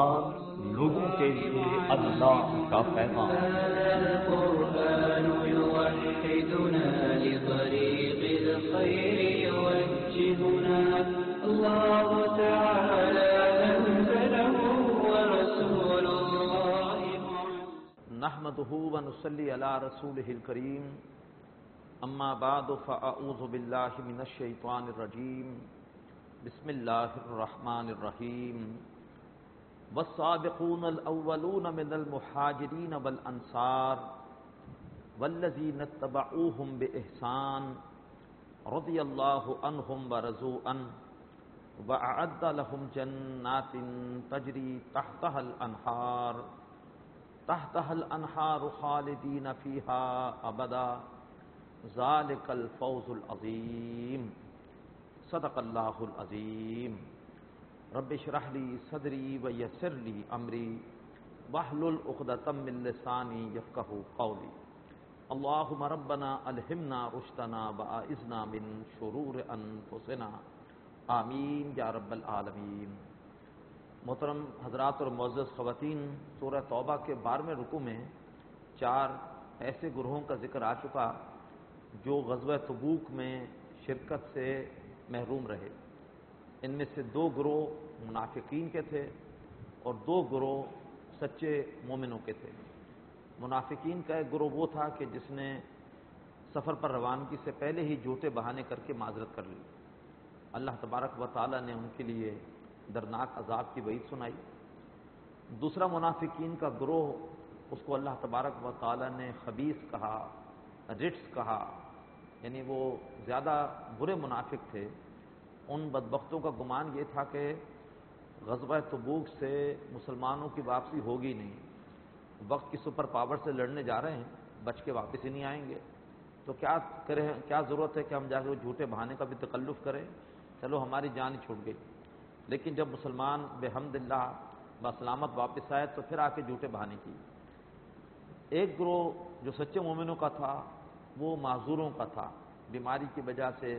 قرآن لوگوں کے لیے اللہ کا پیغام۔ القرآن يوحدنا لطريق الخير يوجهنا الله تعالى أنزله ورسول الله نحمده ونصلي على رسوله الكريم اما بعد فاعوذ بالله من الشيطان الرجيم بسم الله الرحمن الرحيم والسابقون الأولون من المهاجرين والأنصار والذين اتبعوهم بإحسان رضي الله عنهم ورضوا عنه وأعد لهم جنات تجري تحتها الأنهار خالدين فيها أبدا ذلك الفوز العظيم صدق الله العظيم رب اشرح لي صدري ويسر لي امري واحلل عقدة من لساني يفقهوا قولي اللهم ربنا الهمنا رشدنا واعذنا من شرور انفسنا آمین یا رب العالمین۔ محترم حضرات اور معزز خواتین، سورہ توبہ کے 12ویں رکوع میں 4 ایسے گروہوں کا ذکر آ چکا جو غزوہ تبوک میں شرکت سے محروم رہے۔ ان میں سے 2 گروہ منافقین کے تھے اور 2 گروہ سچے مومنوں کے تھے۔ منافقین کا ایک گروہ وہ تھا کہ جس نے سفر پر روانگی سے پہلے ہی جھوٹے بہانے کر کے معذرت کر لی۔ اللہ تبارک و تعالی نے ان کے لیے دردناک عذاب کی وعید سنائی۔ دوسرا منافقین کا گروہ، اس کو اللہ تبارک و تعالی نے خبیث کہا، رٹس کہا، یعنی وہ زیادہ برے منافق تھے۔ ان بدبختوں کا گمان یہ تھا کہ غزوہ تبوک سے مسلمانوں کی واپسی ہوگی نہیں، وقت کی سپر پاور سے لڑنے جا رہے ہیں، بچ کے واپس ہی نہیں آئیں گے، تو کیا کریں، کیا ضرورت ہے کہ ہم جا کے وہ جھوٹے بہانے کا بھی تکلف کریں، چلو ہماری جان ہی چھوٹ گئی۔ لیکن جب مسلمان بحمد اللہ بسلامت واپس آئے تو پھر آ کے جھوٹے بہانے کی۔ ایک گروہ جو سچے مومنوں کا تھا وہ معذوروں کا تھا، بیماری کی وجہ سے،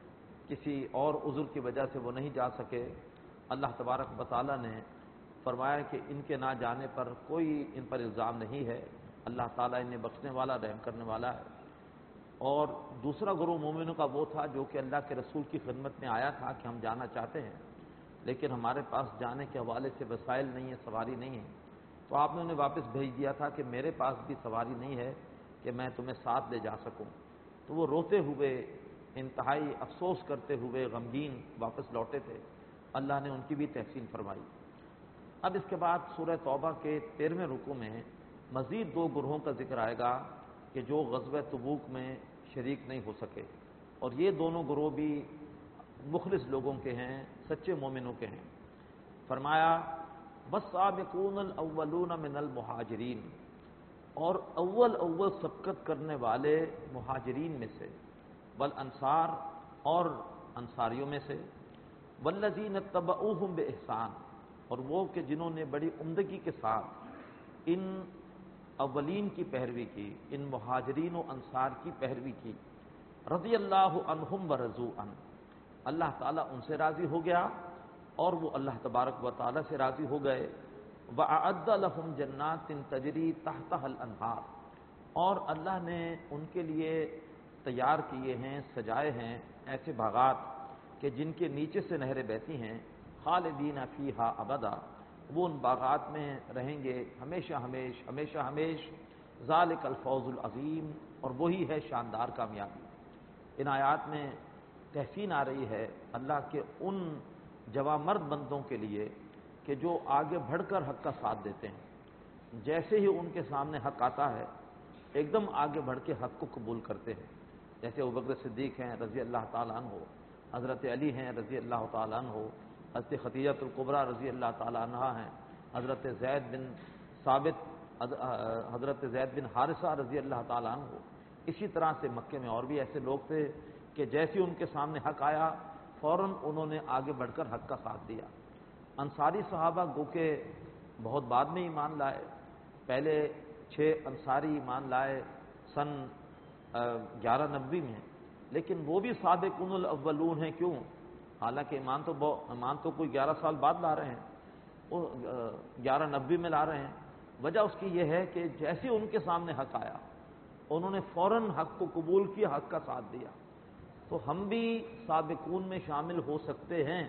کسی اور عذر کی وجہ سے وہ نہیں جا سکے۔ اللہ تبارک و تعالی نے فرمایا کہ ان کے نہ جانے پر کوئی ان پر الزام نہیں ہے، اللہ تعالیٰ انہیں بخشنے والا، رحم کرنے والا ہے۔ اور دوسرا گروہ مومنوں کا وہ تھا جو کہ اللہ کے رسول کی خدمت میں آیا تھا کہ ہم جانا چاہتے ہیں لیکن ہمارے پاس جانے کے حوالے سے وسائل نہیں ہے، سواری نہیں ہے، تو آپ نے انہیں واپس بھیج دیا تھا کہ میرے پاس بھی سواری نہیں ہے کہ میں تمہیں ساتھ لے جا سکوں۔ تو وہ روتے ہوئے، انتہائی افسوس کرتے ہوئے، غمگین واپس لوٹے تھے۔ اللہ نے ان کی بھی تحسین فرمائی۔ اب اس کے بعد سورہ توبہ کے 13ویں رکوع میں مزید 2 گروہوں کا ذکر آئے گا کہ جو غزوہ تبوک میں شریک نہیں ہو سکے، اور یہ دونوں گروہ بھی مخلص لوگوں کے ہیں، سچے مومنوں کے ہیں۔ فرمایا والسابقون الاولون من المہاجرین، اور اول سبقت کرنے والے مہاجرین میں سے، والانصار، اور انصاریوں میں سے، والذین اتبعوہم بإحسان، اور وہ کہ جنہوں نے بڑی عمدگی کے ساتھ ان اولین کی پیروی کی، ان مہاجرین و انصار کی پیروی کی، رضی اللہ عنہم ورضوا عنہ، اللہ تعالیٰ ان سے راضی ہو گیا اور وہ اللہ تبارک و تعالیٰ سے راضی ہو گئے۔ وَأَعَدَّ لَهُمْ جَنَّاتٍ تَجْرِي تَحْتَهَا الْأَنْهَارُ، اور اللہ نے ان کے لیے تیار کیے ہیں، سجائے ہیں ایسے باغات کہ جن کے نیچے سے نہریں بہتی ہیں، خالدین فیہا ابدا، وہ ان باغات میں رہیں گے ہمیشہ ہمیش۔ ذالک الفوز العظیم، اور وہی ہے شاندار کامیابی۔ ان آیات میں تحسین آ رہی ہے اللہ کے ان جوامرد بندوں کے لیے کہ جو آگے بڑھ کر حق کا ساتھ دیتے ہیں، جیسے ہی ان کے سامنے حق آتا ہے ایک دم آگے بڑھ کے حق کو قبول کرتے ہیں، جیسے ابوبکر صدیق ہیں رضی اللہ تعالیٰ عنہ، حضرت علی ہیں رضی اللہ تعالیٰ عنہ، حضرت خدیجہ الکبریٰ رضی اللہ تعالیٰ عنہ ہیں، حضرت زید بن ثابت، حضرت زید بن حارثہ رضی اللہ تعالیٰ عنہ۔ اسی طرح سے مکے میں اور بھی ایسے لوگ تھے کہ جیسے ان کے سامنے حق آیا فوراً انہوں نے آگے بڑھ کر حق کا ساتھ دیا۔ انصاری صحابہ گو کہ بہت بعد میں ایمان لائے، پہلے 6 انصاری ایمان لائے سن 1190 میں، لیکن وہ بھی سابقون الاولون ہیں۔ کیوں؟ حالانکہ ایمان تو کوئی 11 سال بعد لا رہے ہیں، 1190 میں لا رہے ہیں۔ وجہ اس کی یہ ہے کہ جیسے ان کے سامنے حق آیا انہوں نے فوراً حق کو قبول کیا، حق کا ساتھ دیا۔ تو ہم بھی سابقون میں شامل ہو سکتے ہیں،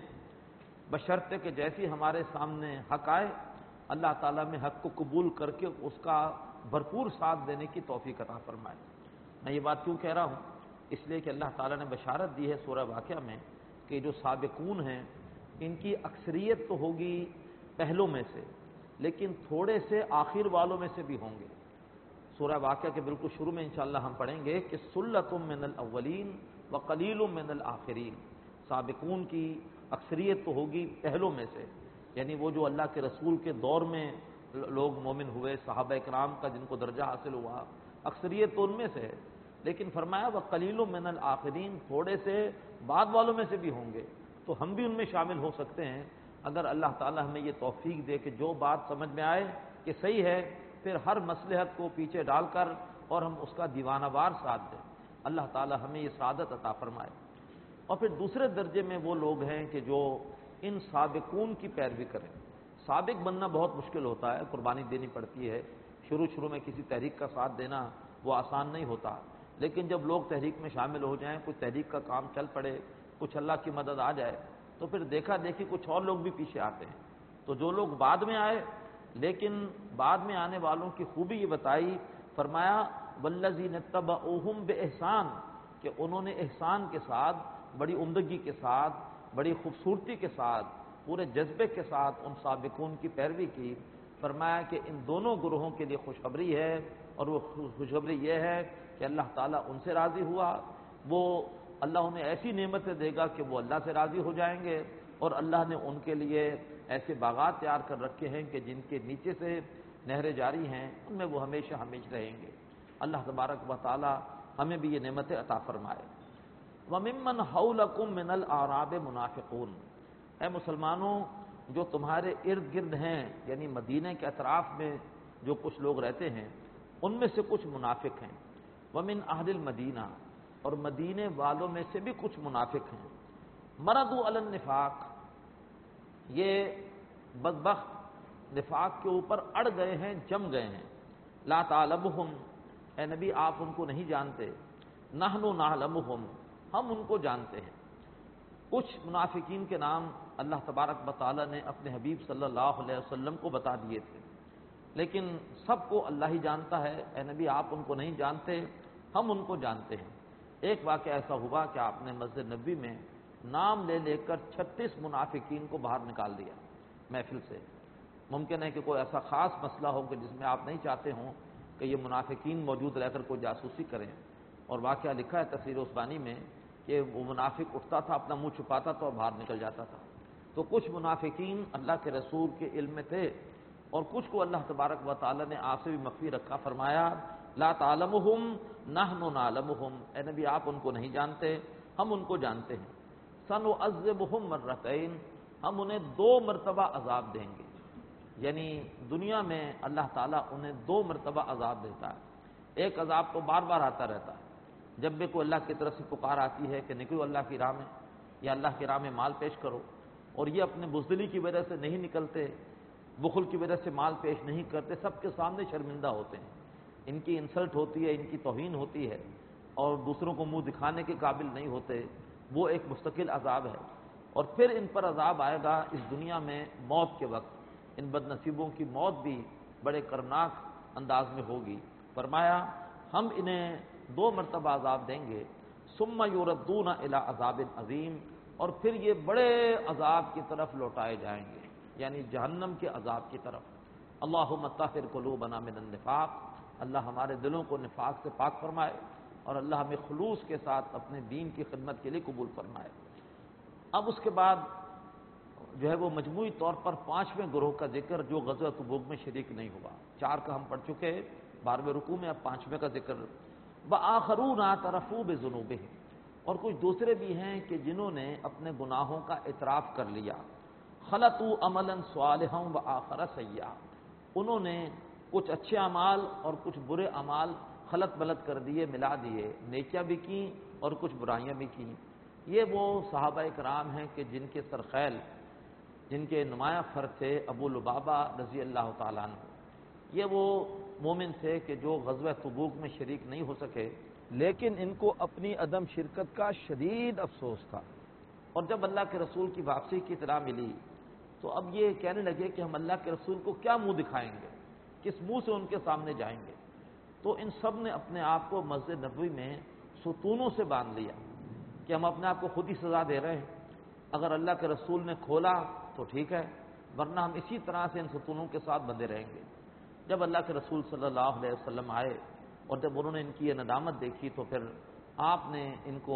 بشرطے کہ جیسی ہمارے سامنے حق آئے اللہ تعالیٰ میں حق کو قبول کر کے اس کا بھرپور ساتھ دینے کی توفیق عطا فرمائے۔ میں یہ بات کیوں کہہ رہا ہوں؟ اس لیے کہ اللہ تعالیٰ نے بشارت دی ہے سورہ واقعہ میں کہ جو سابقون ہیں ان کی اکثریت تو ہوگی پہلوں میں سے، لیکن تھوڑے سے آخر والوں میں سے بھی ہوں گے۔ سورہ واقعہ کے بالکل شروع میں انشاءاللہ ہم پڑھیں گے کہ سلۃ من الاولین وقلیل من الآخرین، سابقون کی اکثریت تو ہوگی پہلوں میں سے، یعنی وہ جو اللہ کے رسول کے دور میں لوگ مومن ہوئے، صحابہ کرام کا جن کو درجہ حاصل ہوا، اکثریت تو ان میں سے ہے، لیکن فرمایا وقلیل من الآخرین، تھوڑے سے بعد والوں میں سے بھی ہوں گے۔ تو ہم بھی ان میں شامل ہو سکتے ہیں اگر اللہ تعالیٰ ہمیں یہ توفیق دے کہ جو بات سمجھ میں آئے کہ صحیح ہے، پھر ہر مصلحت کو پیچھے ڈال کر اور ہم اس کا دیوانہ وار ساتھ دیں۔ اللہ تعالیٰ ہمیں یہ سعادت عطا فرمائے۔ اور پھر دوسرے درجے میں وہ لوگ ہیں کہ جو ان سابقون کی پیروی کریں۔ سابق بننا بہت مشکل ہوتا ہے، قربانی دینی پڑتی ہے، شروع میں کسی تحریک کا ساتھ دینا وہ آسان نہیں ہوتا، لیکن جب لوگ تحریک میں شامل ہو جائیں، کوئی تحریک کا کام چل پڑے، کچھ اللہ کی مدد آ جائے، تو پھر دیکھا دیکھی کچھ اور لوگ بھی پیچھے آتے ہیں۔ تو جو لوگ بعد میں آئے، لیکن بعد میں آنے والوں کی خوبی یہ بتائی، فرمایا والذین اتبعوہم بإحسان، کہ انہوں نے احسان کے ساتھ، بڑی عمدگی کے ساتھ، بڑی خوبصورتی کے ساتھ، پورے جذبے کے ساتھ ان سابقون کی پیروی کی۔ فرمایا کہ ان دونوں گروہوں کے لیے خوشخبری ہے، اور وہ خوشخبری یہ ہے کہ اللہ تعالیٰ ان سے راضی ہوا، وہ اللہ انہیں ایسی نعمتیں دے گا کہ وہ اللہ سے راضی ہو جائیں گے، اور اللہ نے ان کے لیے ایسے باغات تیار کر رکھے ہیں کہ جن کے نیچے سے نہریں جاری ہیں، ان میں وہ ہمیشہ رہیں گے۔ اللہ تبارک و تعالی ہمیں بھی یہ نعمتیں عطا فرمائے۔ وَمِمَّنْ حَوْلَكُمْ مِنَ الْأَعْرَابِ مُنَافِقُونَ، اے مسلمانوں جو تمہارے ارد گرد ہیں، یعنی مدینہ کے اطراف میں جو کچھ لوگ رہتے ہیں ان میں سے کچھ منافق ہیں۔ وَمِنْ أَهْلِ الْمَدِينَةِ، اور مدینے والوں میں سے بھی کچھ منافق ہیں۔ مَرَضُوا عَلَى النِّفَاقِ، یہ بدبخت نفاق کے اوپر اڑ گئے ہیں، جم گئے ہیں۔ لا تعلمہم، اے نبی آپ ان کو نہیں جانتے۔ نحن نعلمہم، ہم ان کو جانتے ہیں۔ کچھ منافقین کے نام اللہ تبارک و تعالی نے اپنے حبیب صلی اللہ علیہ وسلم کو بتا دیے تھے، لیکن سب کو اللہ ہی جانتا ہے۔ اے نبی آپ ان کو نہیں جانتے، ہم ان کو جانتے ہیں۔ ایک واقعہ ایسا ہوا کہ آپ نے مسجد نبوی میں نام لے لے کر 36 منافقین کو باہر نکال دیا محفل سے۔ ممکن ہے کہ کوئی ایسا خاص مسئلہ ہو کہ جس میں آپ نہیں چاہتے ہوں کہ یہ منافقین موجود رہ کر کوئی جاسوسی کریں، اور واقعہ لکھا ہے تفسیر عثمانی میں کہ وہ منافق اٹھتا تھا، اپنا منہ چھپاتا تھا اور باہر نکل جاتا تھا۔ تو کچھ منافقین اللہ کے رسول کے علم میں تھے، اور کچھ کو اللہ تبارک و تعالی نے آپ سے بھی مخفی رکھا۔ فرمایا لا تعلمہم نحن نعلمہم، اے نبی آپ ان کو نہیں جانتے، ہم ان کو جانتے ہیں۔ سنعذبہم مرتین، ہم انہیں 2 مرتبہ عذاب دیں گے، یعنی دنیا میں اللہ تعالیٰ انہیں 2 مرتبہ عذاب دیتا ہے۔ ایک عذاب تو بار بار آتا رہتا ہے، جب بھی کوئی اللہ کی طرف سے پکار آتی ہے کہ نکلو اللہ کی راہ میں، یا اللہ کی راہ میں مال پیش کرو، اور یہ اپنے بزدلی کی وجہ سے نہیں نکلتے، بخل کی وجہ سے مال پیش نہیں کرتے، سب کے سامنے شرمندہ ہوتے ہیں، ان کی انسلٹ ہوتی ہے، ان کی توہین ہوتی ہے، اور دوسروں کو منہ دکھانے کے قابل نہیں ہوتے، وہ ایک مستقل عذاب ہے۔ اور پھر ان پر عذاب آئے گا اس دنیا میں موت کے وقت، ان بد نصیبوں کی موت بھی بڑے کرناک انداز میں ہوگی۔ فرمایا ہم انہیں 2 مرتبہ عذاب دیں گے، ثم یردون الی عذاب عظیم، اور پھر یہ بڑے عذاب کی طرف لوٹائے جائیں گے، یعنی جہنم کے عذاب کی طرف۔ اللہم طہر قلوبنا من النفاق، اللہ ہمارے دلوں کو نفاق سے پاک فرمائے، اور اللہ ہمیں خلوص کے ساتھ اپنے دین کی خدمت کے لیے قبول فرمائے۔ اب اس کے بعد جو ہے وہ مجموعی طور پر 5ویں گروہ کا ذکر جو غزوہ تبوک میں شریک نہیں ہوا۔ 4 کا ہم پڑھ چکے 12ویں رکوع میں، اب 5ویں کا ذکر۔ وآخرون اعترفوا بذنوبہم، اور کچھ دوسرے بھی ہیں کہ جنہوں نے اپنے گناہوں کا اعتراف کر لیا۔ خلطوا عملا صالحا وآخر سیئا، انہوں نے کچھ اچھے اعمال اور کچھ برے اعمال خلط بلط کر دیے، ملا دیے، نیکیاں بھی کیں اور کچھ برائیاں بھی کیں۔ یہ وہ صحابہ کرام ہیں کہ جن کے سرخیل جن کے نمایاں فرد تھے ابو لبابہ رضی اللہ تعالیٰ عنہ۔ یہ وہ مومن تھے کہ جو غزوہ تبوک میں شریک نہیں ہو سکے، لیکن ان کو اپنی عدم شرکت کا شدید افسوس تھا، اور جب اللہ کے رسول کی واپسی کی اطلاع ملی تو اب یہ کہنے لگے کہ ہم اللہ کے رسول کو کیا منہ دکھائیں گے، کس منہ سے ان کے سامنے جائیں گے۔ تو ان سب نے اپنے آپ کو مسجد نبوی میں ستونوں سے باندھ لیا کہ ہم اپنے آپ کو خود ہی سزا دے رہے ہیں، اگر اللہ کے رسول نے کھولا تو ٹھیک ہے، ورنہ ہم اسی طرح سے ان ستونوں کے ساتھ بندھے رہیں گے۔ جب اللہ کے رسول صلی اللہ علیہ وسلم آئے اور جب انہوں نے ان کی یہ ندامت دیکھی تو پھر آپ نے ان کو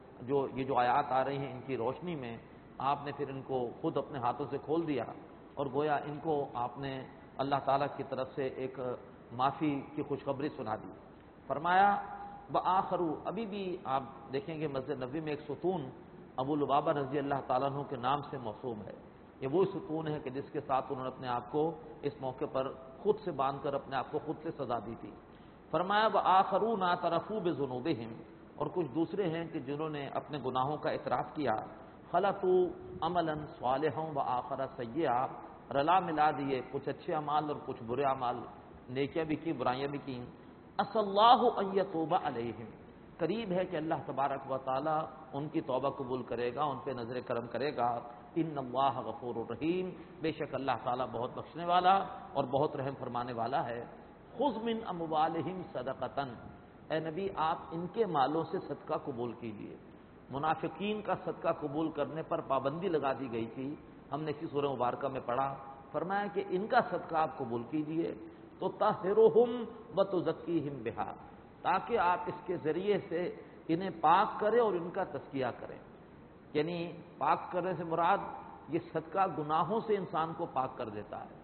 یہ جو آیات آ رہی ہیں ان کی روشنی میں آپ نے پھر ان کو خود اپنے ہاتھوں سے کھول دیا، اور گویا ان کو آپ نے اللہ تعالیٰ کی طرف سے ایک معافی کی خوشخبری سنا دی۔ فرمایا وآخرو، ابھی بھی آپ دیکھیں گے مسجد نبوی میں ایک ستون ابو لبابہ رضی اللہ تعالیٰ عنہ کے نام سے موسوم ہے۔ یہ وہ ستون ہے کہ جس کے ساتھ انہوں نے اپنے آپ کو اس موقع پر خود سے باندھ کر اپنے آپ کو خود سے سزا دی تھی۔ فرمایا وآخرون اعترفوا بذنوبہم، اور کچھ دوسرے ہیں کہ جنہوں نے اپنے گناہوں کا اعتراف کیا، خلطوا عملا صالحا وآخر سیئا، رلا ملا دیے کچھ اچھے اعمال اور کچھ برے اعمال، نیکیاں بھی کی برائیاں بھی کی۔ عسى اللہ ان یتوب علیہم، قریب ہے کہ اللہ تبارک و تعالی ان کی توبہ قبول کرے گا، ان پہ نظر کرم کرے گا۔ ان اللہ غفور الرحیم، بے شک اللہ تعالیٰ بہت بخشنے والا اور بہت رحم فرمانے والا ہے۔ خذ من اموالہم صدقۃ، اے نبی آپ ان کے مالوں سے صدقہ قبول کیجیے۔ منافقین کا صدقہ قبول کرنے پر پابندی لگا دی گئی تھی، ہم نے اسی سورہ مبارکہ میں پڑھا۔ فرمایا کہ ان کا صدقہ آپ قبول کیجیے تو طہرہم وتزکیہم بہا، تاکہ آپ اس کے ذریعے سے انہیں پاک کریں اور ان کا تزکیہ کریں۔ یعنی پاک کرنے سے مراد یہ صدقہ گناہوں سے انسان کو پاک کر دیتا ہے۔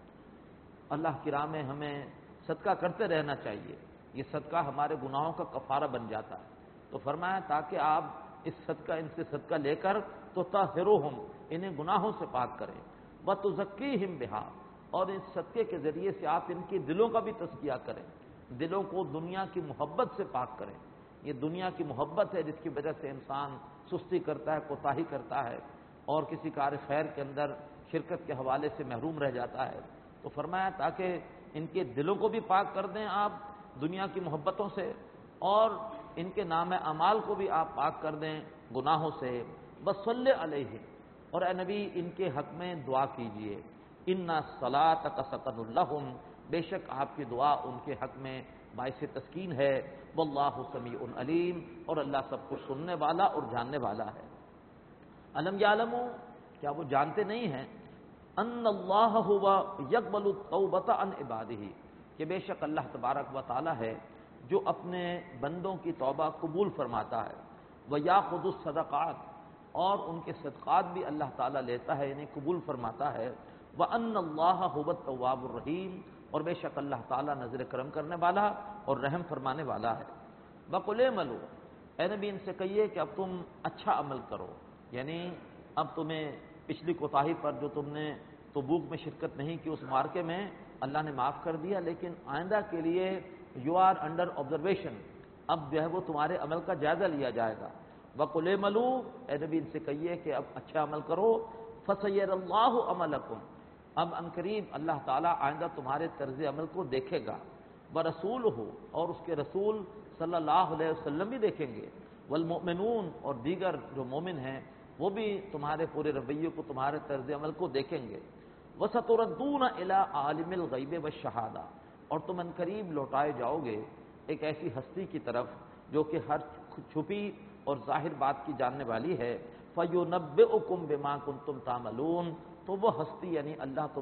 اللہ کی راہ میں ہمیں صدقہ کرتے رہنا چاہیے، یہ صدقہ ہمارے گناہوں کا کفارہ بن جاتا ہے۔ تو فرمایا تاکہ آپ ان سے صدقہ لے کر تو طہرہم، انہیں گناہوں سے پاک کریں، وتزکیہم بہا، اور اس صدقے کے ذریعے سے آپ ان کے دلوں کا بھی تزکیہ کریں، دلوں کو دنیا کی محبت سے پاک کریں۔ یہ دنیا کی محبت ہے جس کی وجہ سے انسان سستی کرتا ہے، کوتاہی کرتا ہے، اور کسی کار خیر کے اندر شرکت کے حوالے سے محروم رہ جاتا ہے۔ تو فرمایا تاکہ ان کے دلوں کو بھی پاک کر دیں آپ دنیا کی محبتوں سے، اور ان کے نام اعمال کو بھی آپ پاک کر دیں گناہوں سے۔ وصلی علیہ، اور اے نبی ان کے حق میں دعا کیجیے۔ ان صلاتک سکن لہم، بے شک آپ کی دعا ان کے حق میں باعث تسکین ہے۔ واللہ سمیع علیم، اور اللہ سب کچھ سننے والا اور جاننے والا ہے۔ الم یعلموا، کیا وہ جانتے نہیں ہیں، ان اللہ ہوا یقبل التوبۃ عن عبادہ، کہ بے شک اللہ تبارک و تعالی ہے جو اپنے بندوں کی توبہ قبول فرماتا ہے، ویاخذ الصدقات، اور ان کے صدقات بھی اللہ تعالیٰ لیتا ہے یعنی قبول فرماتا ہے، وان اللہ هو التواب الرحیم، اور بے شک اللہ تعالیٰ نظر کرم کرنے والا اور رحم فرمانے والا ہے۔ وقل اعملوا، اے نبی ان سے کہیے کہ اب تم اچھا عمل کرو، یعنی اب تمہیں پچھلی کوتاہی پر جو تم نے تبوک میں شرکت نہیں کی اس مارکے میں اللہ نے معاف کر دیا، لیکن آئندہ کے لیے یو آر انڈر آبزرویشن، اب جو ہے وہ تمہارے عمل کا جائزہ لیا جائے گا۔ وقل اعملوا، اے نبی ان سے کہیے کہ اب اچھا عمل کرو، فسیر اللہ عملکم، اب عنقریب اللہ تعالیٰ آئندہ تمہارے طرز عمل کو دیکھے گا، ورسولہ، اور اس کے رسول صلی اللہ علیہ وسلم بھی دیکھیں گے، والمؤمنون، اور دیگر جو مومن ہیں وہ بھی تمہارے پورے رویے کو، تمہارے طرز عمل کو دیکھیں گے۔ وستردون الی عالم الغیب والشہادہ، اور تم عنقریب لوٹائے جاؤ گے ایک ایسی ہستی کی طرف جو کہ ہر چھپی اور ظاہر بات کی جاننے والی ہے، فَيُنَبِّئُكُم بِمَا كُنتُمْ تَعْمَلُونَ، تو وہ ہستی یعنی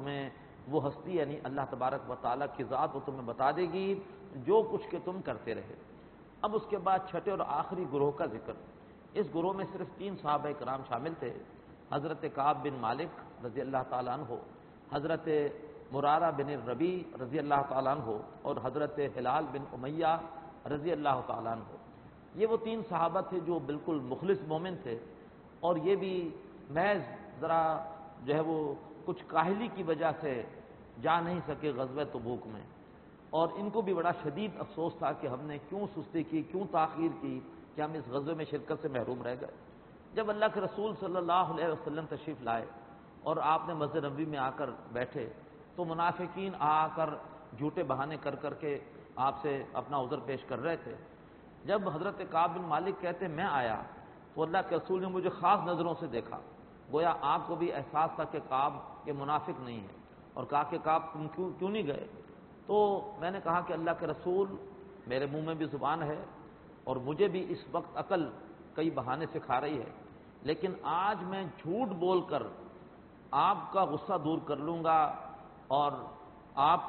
اللہ تبارک و تعالیٰ کی ذات وہ تمہیں بتا دے گی جو کچھ کہ تم کرتے رہے۔ اب اس کے بعد چھٹے اور آخری گروہ کا ذکر۔ اس گروہ میں صرف 3 صحابہ کرام شامل تھے، حضرت کعب بن مالک رضی اللہ تعالیٰ عنہ، حضرت مرارہ بن الربیع رضی اللہ تعالیٰ عنہ، اور حضرت ہلال بن امیہ رضی اللہ تعالیٰ عنہ۔ یہ وہ 3 صحابہ تھے جو بالکل مخلص مومن تھے، اور یہ بھی محض ذرا جو ہے وہ کچھ کاہلی کی وجہ سے جا نہیں سکے غزوہ تبوک میں، اور ان کو بھی بڑا شدید افسوس تھا کہ ہم نے کیوں سستی کی، کیوں تاخیر کی کہ ہم اس غزوے میں شرکت سے محروم رہ گئے۔ جب اللہ کے رسول صلی اللہ علیہ وسلم تشریف لائے اور آپ نے مسجد نبوی میں آ کر بیٹھے تو منافقین آ کر جھوٹے بہانے کر کر کے آپ سے اپنا عذر پیش کر رہے تھے۔ جب حضرت کعب بن مالک کہتے میں آیا تو اللہ کے رسول نے مجھے خاص نظروں سے دیکھا، گویا آپ کو بھی احساس تھا کہ کعب یہ منافق نہیں ہے، اور کہا کہ کعب تم کیوں نہیں گئے؟ تو میں نے کہا کہ اللہ کے رسول، میرے منہ میں بھی زبان ہے اور مجھے بھی اس وقت عقل کئی بہانے سکھا رہی ہے، لیکن آج میں جھوٹ بول کر آپ کا غصہ دور کر لوں گا اور آپ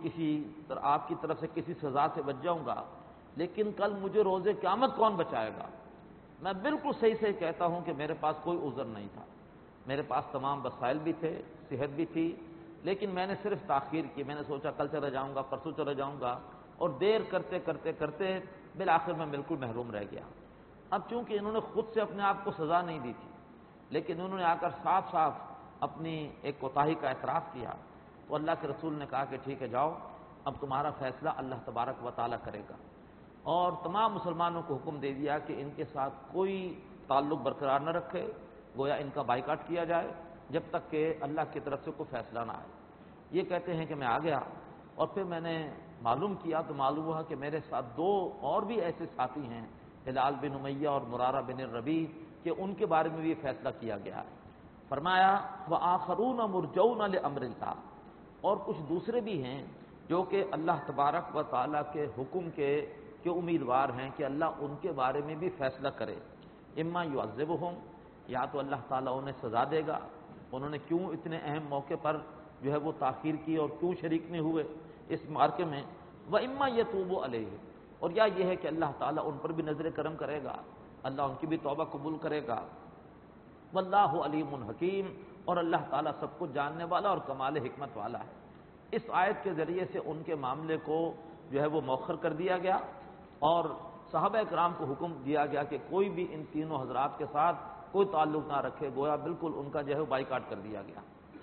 کی طرف سے کسی سزا سے بچ جاؤں گا، لیکن کل مجھے روز قیامت کون بچائے گا؟ میں بالکل صحیح کہتا ہوں کہ میرے پاس کوئی عذر نہیں تھا، میرے پاس تمام وسائل بھی تھے، صحت بھی تھی، لیکن میں نے صرف تاخیر کی۔ میں نے سوچا کل چلا جاؤں گا، پرسوں چلا جاؤں گا، اور دیر کرتے کرتے کرتے بالآخر میں بالکل محروم رہ گیا۔ اب چونکہ انہوں نے خود سے اپنے آپ کو سزا نہیں دی تھی، لیکن انہوں نے آ کر صاف صاف اپنی ایک کوتاہی کا اعتراف کیا، تو اللہ کے رسول نے کہا کہ ٹھیک ہے جاؤ، اب تمہارا فیصلہ اللہ تبارک و تعالیٰ کرے گا، اور تمام مسلمانوں کو حکم دے دیا کہ ان کے ساتھ کوئی تعلق برقرار نہ رکھے، گویا ان کا بائیکاٹ کیا جائے جب تک کہ اللہ کی طرف سے کوئی فیصلہ نہ آئے۔ یہ کہتے ہیں کہ میں آ گیا، اور پھر میں نے معلوم کیا تو معلوم ہوا کہ میرے ساتھ دو اور بھی ایسے ساتھی ہیں، ہلال بن امیہ اور مرارہ بن الربیع، کہ ان کے بارے میں بھی یہ فیصلہ کیا گیا ہے۔ فرمایا وآخرون مرجون لامر اللہ، اور کچھ دوسرے بھی ہیں جو کہ اللہ تبارک و تعالیٰ کے حکم کے امیدوار ہیں کہ اللہ ان کے بارے میں بھی فیصلہ کرے۔ اما یعذبہم، یا تو اللہ تعالیٰ انہیں سزا دے گا، انہوں نے کیوں اتنے اہم موقع پر جو ہے وہ تاخیر کی اور کیوں شریک نہیں ہوئے اس معرکے میں، واما یتوب علیہ، اور یا یہ ہے کہ اللہ تعالیٰ ان پر بھی نظر کرم کرے گا، اللہ ان کی بھی توبہ قبول کرے گا۔ واللہ علیم حکیم، اور اللہ تعالیٰ سب کو جاننے والا اور کمال حکمت والا ہے۔ اس آیت کے ذریعے سے ان کے معاملے کو جو ہے وہ مؤخر کر دیا گیا، اور صحابہ کرام کو حکم دیا گیا کہ کوئی بھی ان تینوں حضرات کے ساتھ کوئی تعلق نہ رکھے، گویا بالکل ان کا جو ہے بائیکاٹ کر دیا گیا۔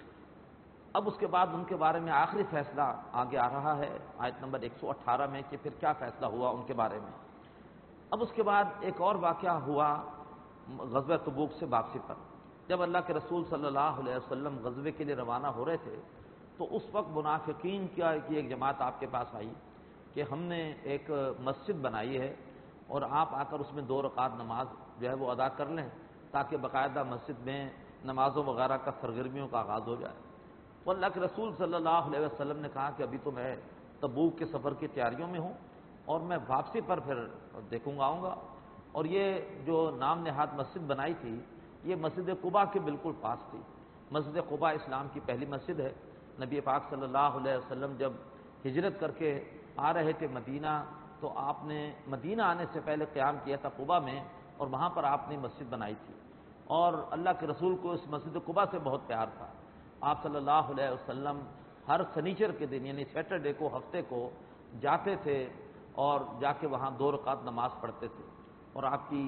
اب اس کے بعد ان کے بارے میں آخری فیصلہ آگے آ رہا ہے آیت نمبر 118 میں کہ پھر کیا فیصلہ ہوا ان کے بارے میں۔ اب اس کے بعد ایک اور واقعہ ہوا غزوہ تبوک سے واپسی پر، جب اللہ کے رسول صلی اللہ علیہ وسلم غزوے کے لیے روانہ ہو رہے تھے تو اس وقت منافقین کی ایک جماعت آپ کے پاس آئی کہ ہم نے ایک مسجد بنائی ہے اور آپ آ کر اس میں 2 رکعت نماز جو ہے وہ ادا کر لیں تاکہ باقاعدہ مسجد میں نمازوں وغیرہ کا سرگرمیوں کا آغاز ہو جائے۔ تو اللہ کے رسول صلی اللہ علیہ وسلم نے کہا کہ ابھی تو میں تبوک کے سفر کی تیاریوں میں ہوں اور میں واپسی پر پھر دیکھوں گا، آؤں گا۔ اور یہ جو نام نہاد مسجد بنائی تھی یہ مسجد قباء کے بالکل پاس تھی۔ مسجد قباء اسلام کی پہلی مسجد ہے۔ نبی پاک صلی اللہ علیہ وسلم جب ہجرت کر کے آ رہے تھے مدینہ تو آپ نے مدینہ آنے سے پہلے قیام کیا تھا قباء میں، اور وہاں پر آپ نے مسجد بنائی تھی، اور اللہ کے رسول کو اس مسجد قباء سے بہت پیار تھا۔ آپ صلی اللہ علیہ وسلم ہر سنیچر کے دن یعنی سیٹرڈے کو، ہفتے کو جاتے تھے اور جا کے وہاں 2 رکعت نماز پڑھتے تھے۔ اور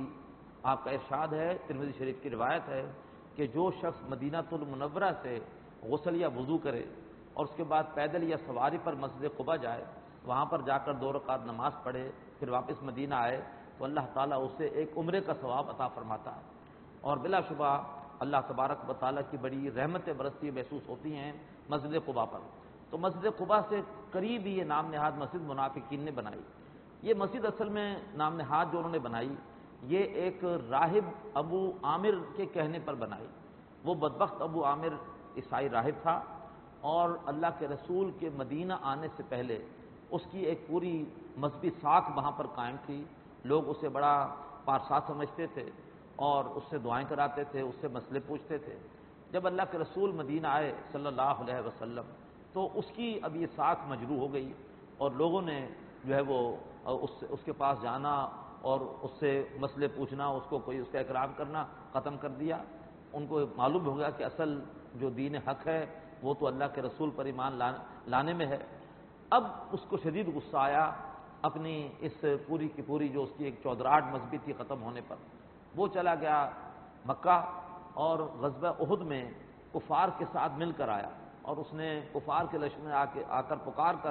آپ کا ارشاد ہے، ترمذی شریف کی روایت ہے کہ جو شخص مدینہ المنورہ سے غسل یا وضو کرے اور اس کے بعد پیدل یا سواری پر مسجد قباء جائے، وہاں پر جا کر 2 رکعت نماز پڑھے، پھر واپس مدینہ آئے تو اللہ تعالیٰ اسے ایک عمرے کا ثواب عطا فرماتا ہے۔ اور بلا شبہ اللہ تبارک و تعالیٰ کی بڑی رحمتیں برستی محسوس ہوتی ہیں مسجد قباء پر۔ تو مسجد قباء سے قریب ہی یہ نام نہاد مسجد منافقین نے بنائی۔ یہ مسجد اصل میں نام نہاد جو انہوں نے بنائی یہ ایک راہب ابو عامر کے کہنے پر بنائی۔ وہ بدبخت ابو عامر عیسائی راہب تھا، اور اللہ کے رسول کے مدینہ آنے سے پہلے اس کی ایک پوری مذہبی ساکھ وہاں پر قائم تھی۔ لوگ اسے بڑا پارسا سمجھتے تھے اور اس سے دعائیں کراتے تھے، اس سے مسئلے پوچھتے تھے۔ جب اللہ کے رسول مدینہ آئے صلی اللہ علیہ وسلم تو اس کی اب یہ ساکھ مجروح ہو گئی، اور لوگوں نے جو ہے وہ اس کے پاس جانا اور اس سے مسئلے پوچھنا، اس کا اکرام کرنا ختم کر دیا۔ ان کو معلوم ہو گیا کہ اصل جو دین حق ہے وہ تو اللہ کے رسول پر ایمان لانے میں ہے۔ اب اس کو شدید غصہ آیا اپنی اس پوری کی پوری جو اس کی ایک چودراہٹ مذہبی تھی ختم ہونے پر۔ وہ چلا گیا مکہ اور غزوہ احد میں کفار کے ساتھ مل کر آیا، اور اس نے کفار کے لشکر میں آ کر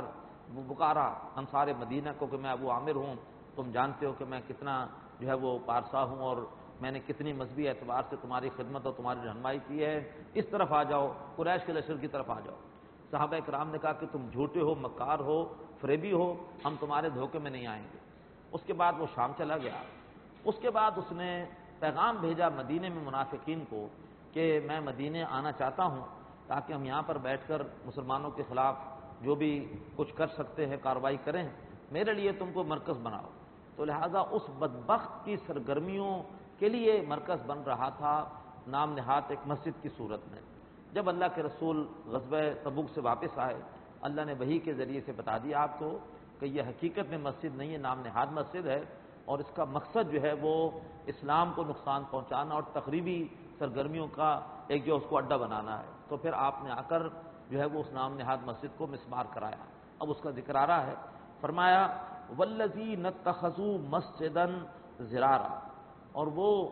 پکارا انصار مدینہ کو کہ میں ابو عامر ہوں، تم جانتے ہو کہ میں کتنا جو ہے وہ پارسا ہوں اور میں نے کتنی مذہبی اعتبار سے تمہاری خدمت اور تمہاری رہنمائی کی ہے، اس طرف آ جاؤ، قریش کے لشکر کی طرف آ جاؤ۔ صحابہ کرام نے کہا کہ تم جھوٹے ہو، مکار ہو، فریبی ہو، ہم تمہارے دھوکے میں نہیں آئیں گے۔ اس کے بعد وہ شام چلا گیا۔ اس کے بعد اس نے پیغام بھیجا مدینے میں منافقین کو کہ میں مدینے آنا چاہتا ہوں تاکہ ہم یہاں پر بیٹھ کر مسلمانوں کے خلاف جو بھی کچھ کر سکتے ہیں کارروائی کریں، میرے لیے تم کو مرکز بناؤ۔ تو لہذا اس بدبخت کی سرگرمیوں کے لیے مرکز بن رہا تھا نام نہاد ایک مسجد کی صورت میں۔ جب اللہ کے رسول غزوہ تبوک سے واپس آئے، اللہ نے وحی کے ذریعے سے بتا دیا آپ کو کہ یہ حقیقت میں مسجد نہیں ہے، نام نہاد مسجد ہے، اور اس کا مقصد جو ہے وہ اسلام کو نقصان پہنچانا اور تقریبی سرگرمیوں کا ایک جو اس کو اڈا بنانا ہے۔ تو پھر آپ نے آ کر جو ہے وہ اس نام نہاد مسجد کو مسمار کرایا۔ اب اس کا ذکر آ رہا ہے، فرمایا والذین اتخذوا مسجدا ضرارا، اور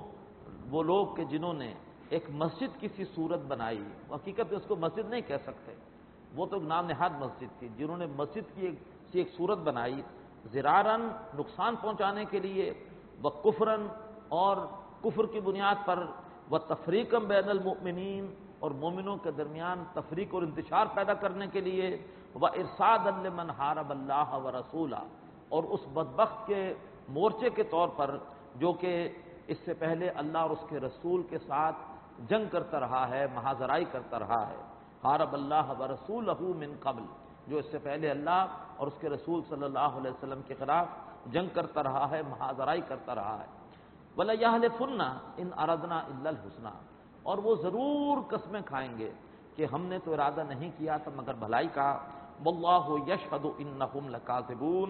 وہ لوگ کہ جنہوں نے ایک مسجد کی سی صورت بنائی، حقیقت میں اس کو مسجد نہیں کہہ سکتے، وہ تو نام نہاد مسجد تھی، جنہوں نے مسجد کی ایک صورت بنائی، ضرارن نقصان پہنچانے کے لیے، وکفرن اور کفر کی بنیاد پر، وتفریقا بین المؤمنین اور مومنوں کے درمیان تفریق اور انتشار پیدا کرنے کے لیے، وارصادا لمن حارب اللہ ورسولہ، اور اس بدبخت کے مورچے کے طور پر جو کہ اس سے پہلے اللہ اور اس کے رسول کے ساتھ جنگ کرتا رہا ہے، محاذرائی کرتا رہا ہے، حارب اللہ ورسولہ من قبل، جو اس سے پہلے اللہ اور اس کے رسول صلی اللہ علیہ وسلم کے خلاف جنگ کرتا رہا ہے، محاذرائی کرتا رہا ہے۔ وَلَيَحْلِفُنَّ إِنْ أَرَدْنَا إِلَّا الْحُسْنَى، اور وہ ضرور قسمیں کھائیں گے کہ ہم نے تو ارادہ نہیں کیا تھا مگر بھلائی کا، وَاللَّهُ يَشْهَدُ إِنَّهُمْ لَكَاذِبُونَ،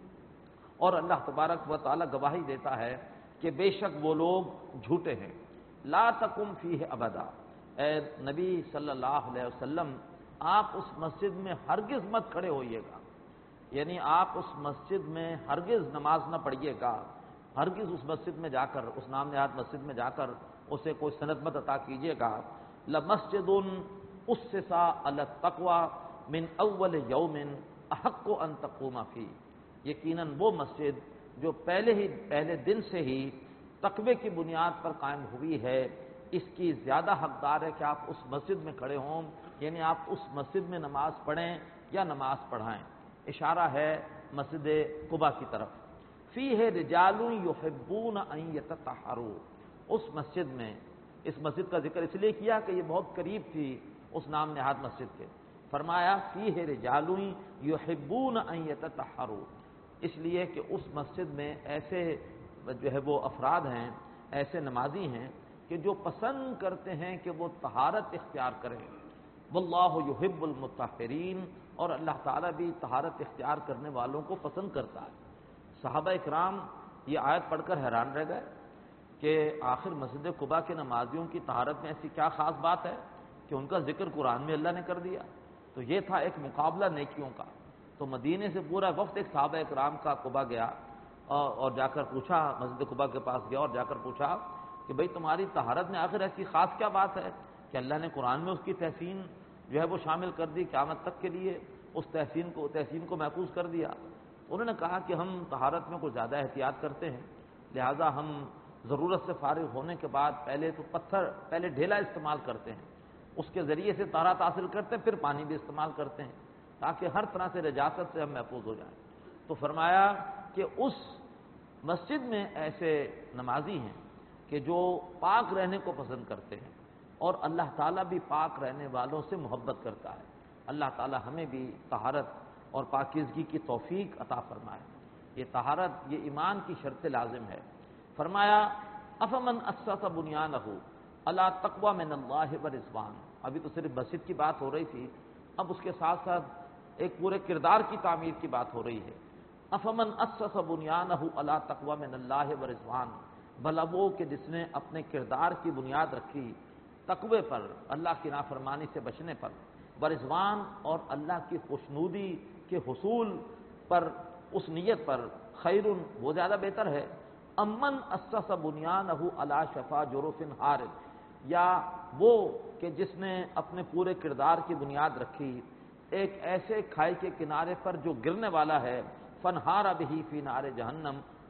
اور اللہ تبارک و تعالی گواہی دیتا ہے کہ بے شک وہ لوگ جھوٹے ہیں۔ لا تقم فیہ ابدا، اے نبی صلی اللہ علیہ وسلم آپ اس مسجد میں ہرگز مت کھڑے ہوئیے گا، یعنی آپ اس مسجد میں ہرگز نماز نہ پڑھیے گا، ہرگز اس مسجد میں جا کر، اس نام نہاد مسجد میں جا کر اسے کوئی سند مت عطا کیجیے گا۔ لمسجد اسس علی التقوی من اول یوم احق ان تقوم فیہ، یقیناً وہ مسجد جو پہلے دن سے ہی تقوی کی بنیاد پر قائم ہوئی ہے، اس کی زیادہ حقدار ہے کہ آپ اس مسجد میں کھڑے ہوں، یعنی آپ اس مسجد میں نماز پڑھیں یا نماز پڑھائیں۔ اشارہ ہے مسجد قباء کی طرف۔ فیہ رجال یحبون ان یتطہروا، اس مسجد میں، اس مسجد کا ذکر اس لیے کیا کہ یہ بہت قریب تھی اس نام نہاد مسجد کے، فرمایا فیہ رجال یحبون ان یتطہروا، اس لیے کہ اس مسجد میں ایسے جو ہے وہ افراد ہیں، ایسے نمازی ہیں کہ جو پسند کرتے ہیں کہ وہ طہارت اختیار کریں۔ واللہ یحب المطہرین، اور اللہ تعالیٰ بھی طہارت اختیار کرنے والوں کو پسند کرتا ہے۔ صحابہ اکرام یہ آیت پڑھ کر حیران رہ گئے کہ آخر مسجد قباء کے نمازیوں کی طہارت میں ایسی کیا خاص بات ہے کہ ان کا ذکر قرآن میں اللہ نے کر دیا۔ تو یہ تھا ایک مقابلہ نیکیوں کا۔ تو مدینے سے پورا وقت ایک صحابہ اکرام کا قباء گیا اور جا کر پوچھا، مسجد قباء کے پاس گیا اور جا کر پوچھا کہ بھئی تمہاری طہارت میں آخر ایسی خاص کیا بات ہے کہ اللہ نے قرآن میں اس کی تحسین جو ہے وہ شامل کر دی، قیامت تک کے لیے اس تحسین کو محفوظ کر دیا۔ انہوں نے کہا کہ ہم طہارت میں کچھ زیادہ احتیاط کرتے ہیں، لہٰذا ہم ضرورت سے فارغ ہونے کے بعد پہلے ڈھیلا استعمال کرتے ہیں، اس کے ذریعے سے طہارت حاصل کرتے ہیں، پھر پانی بھی استعمال کرتے ہیں تاکہ ہر طرح سے نجاست سے ہم محفوظ ہو جائیں۔ تو فرمایا کہ اس مسجد میں ایسے نمازی ہیں کہ جو پاک رہنے کو پسند کرتے ہیں، اور اللہ تعالیٰ بھی پاک رہنے والوں سے محبت کرتا ہے۔ اللہ تعالیٰ ہمیں بھی طہارت اور پاکیزگی کی توفیق عطا فرمائے۔ یہ طہارت، یہ ایمان کی شرط لازم ہے۔ فرمایا افمن اسس بنیانہ علی تقوی من اللہ ورضوان، ابھی تو صرف مسجد کی بات ہو رہی تھی، اب اس کے ساتھ ساتھ ایک پورے کردار کی تعمیر کی بات ہو رہی ہے۔ افمن اسس بنیانہ علی تقوی من اللہ ورضوان، بھلا وہ کہ جس نے اپنے کردار کی بنیاد رکھی تقوی پر، اللہ کی نافرمانی سے بچنے پر، ورضوان اور اللہ کی خوشنودی کے حصول پر، اس نیت پر، خیر، وہ زیادہ بہتر ہے، امن اسس بنیانہ علی شفا جرف ہار، یا وہ کہ جس نے اپنے پورے کردار کی بنیاد رکھی ایک ایسے کھائی کے کنارے پر جو گرنے والا ہے، فنہار بہ فی نار جہنم،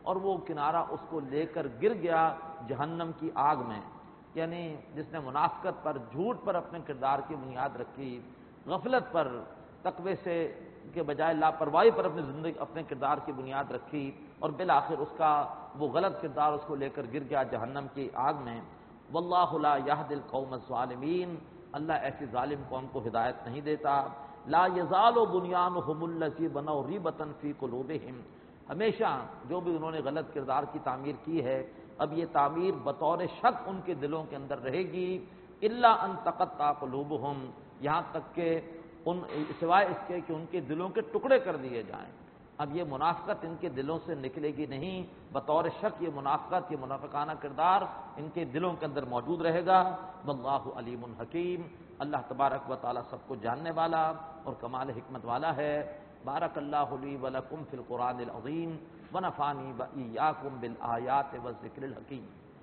اور وہ کنارہ اس کو لے کر گر گیا جہنم کی آگ میں۔ یعنی جس نے منافقت پر، جھوٹ پر اپنے کردار کی بنیاد رکھی، غفلت پر، تقوی سے کے بجائے لاپرواہی پر اپنے کردار کی بنیاد رکھی، اور بالآخر اس کا وہ غلط کردار اس کو لے کر گر گیا جہنم کی آگ میں۔ واللہ لا یہدی القوم الظالمین، اللہ ایسی ظالم قوم کو ہدایت نہیں دیتا۔ لا یزال بنیانہم الذی بنوا ریبۃ فی قلوبہم، ہمیشہ جو بھی انہوں نے غلط کردار کی تعمیر کی ہے، اب یہ تعمیر بطور شک ان کے دلوں کے اندر رہے گی۔ الا ان تقطع قلوبہم، یہاں تک کہ سوائے اس کے کہ ان کے دلوں کے ٹکڑے کر دیے جائیں۔ اب یہ منافقت ان کے دلوں سے نکلے گی نہیں، بطور شک یہ منافقت، یہ منافقانہ کردار ان کے دلوں کے اندر موجود رہے گا۔ واللہ علیم حکیم، اللہ تبارک و تعالی سب کو جاننے والا اور کمال حکمت والا ہے۔ بارک اللہ لی ولکم فی القرآن العظیم ونفعنی وإیاکم بالآیات والذکر الحکیم۔